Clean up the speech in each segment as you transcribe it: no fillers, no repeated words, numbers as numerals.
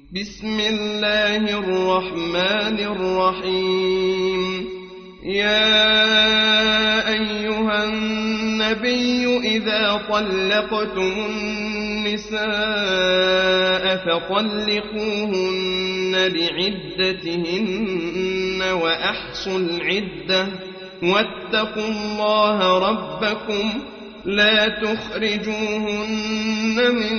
بسم الله الرحمن الرحيم. يا أيها النبي إذا طلقتم النساء فطلقوهن لعدتهن وأحصوا العدة واتقوا الله ربكم لا تخرجوهن من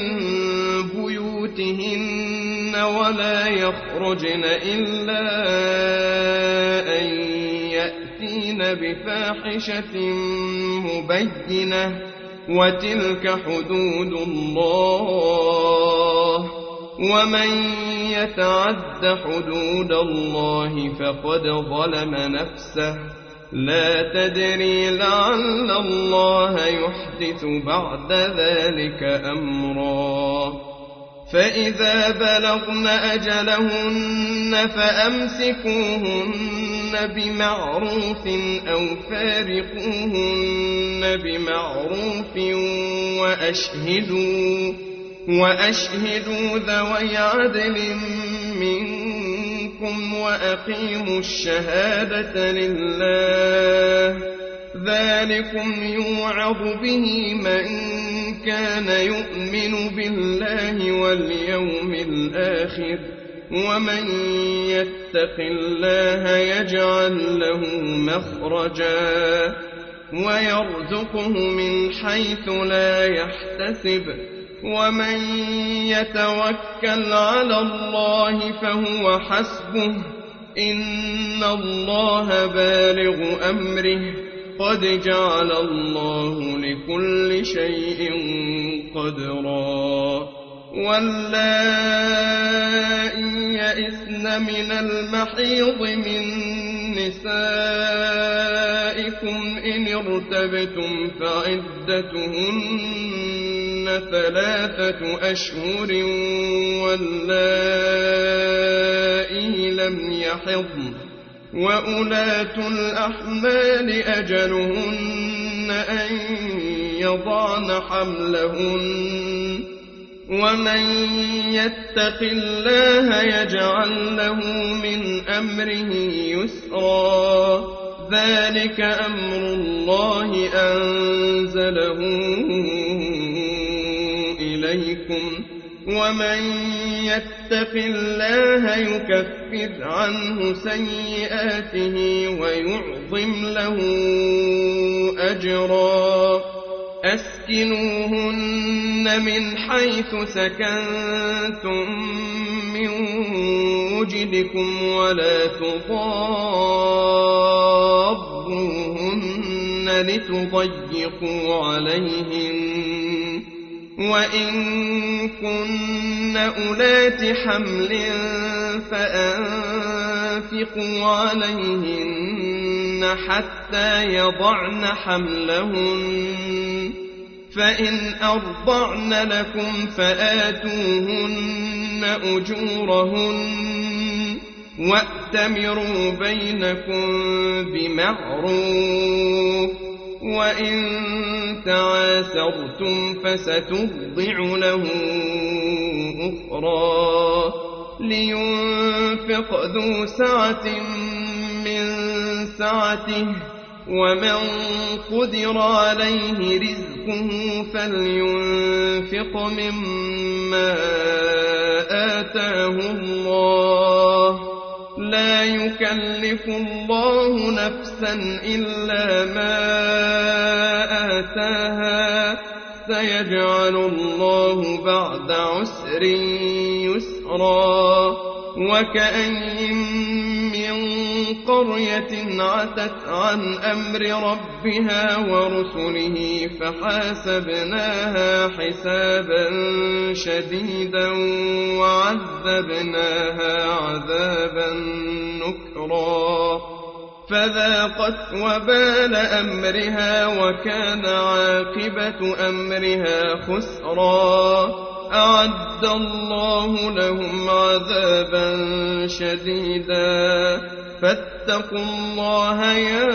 بيوتهن ولا يخرجن إلا أن يأتين بفاحشة مبينة وتلك حدود الله ومن يتعد حدود الله فقد ظلم نفسه لا تدري لعل الله يحدث بعد ذلك أمرا. فإذا بلغن أجلهن فأمسكوهن بمعروف أو فارقوهن بمعروف وأشهدوا ذوي عدل منكم وأقيموا الشهادة لله ذلكم يوعظ به من كان يؤمن بالله واليوم الآخر ومن يتق الله يجعل له مخرجا ويرزقه من حيث لا يحتسب ومن يتوكل على الله فهو حسبه إن الله بالغ أمره قد جعل الله لكل شيء قدرا. واللائي يئسن من المحيض من نسائكم إن ارتبتم فعدتهن 3 أشهر واللائي لم يحضن وأولاة الأحمال أجلهن أن يضعن حملهن ومن يتق الله يجعل له من أمره يسرا ذلك أمر الله أنزله إليكم ومن يتق الله يكفر عنه سيئاته ويعظم له أجرا. أسكنوهن من حيث سكنتم من وجدكم ولا تضاروهن لتضيقوا عليهن وإن كن أولات حمل فأنفقوا عليهن حتى يضعن حملهن فإن أرضعن لكم فآتوهن أجورهن وأتمروا بينكم بمعروف وإن تعاسرتم فسترضع له أخرى لينفق ذو سعة من سعته ومن قدر عليه رزقه فلينفق مما آتاه الله لا يكلف الله نفسا إلا ما آتاها سيجعل الله بعد عسر يسرا. وكأين من قرية عتت عن أمر ربها ورسله فحاسبناها حسابا شديدا وعذبناها عذابا نكرا فذاقت وبال أمرها وكان عاقبة أمرها خسرا. أعد الله لهم عذابا شديدا فاتقوا الله يا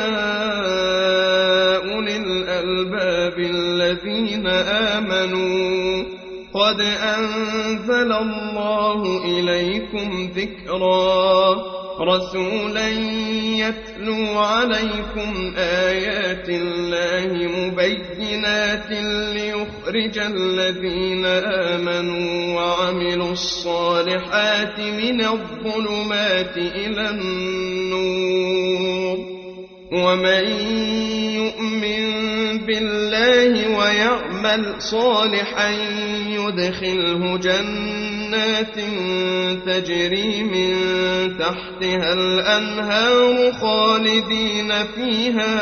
أولي الألباب الذين آمنوا قد أنزل الله إليكم ذكرا رسولا يتلو عليكم آيات الله مبينات ليخرج الذين آمنوا وعملوا الصالحات من الظلمات إلى النور ومن يؤمن بالله ويعمل صالحا يدخله جنات تجري من تحتها الأنهار خالدين فيها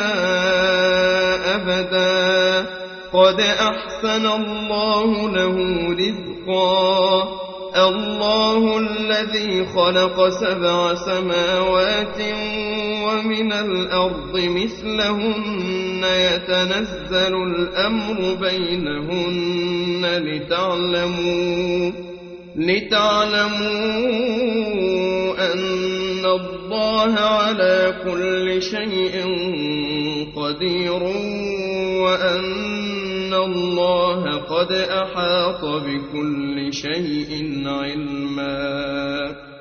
أبدا قد أحسن الله له رزقا الله الذي خلق 7 سماوات ومن الأرض مثلهن يتنزل الأمر بينهن لتعلموا أن الله على كل شيء قدير وأن الله قد أحاط بكل شيء علما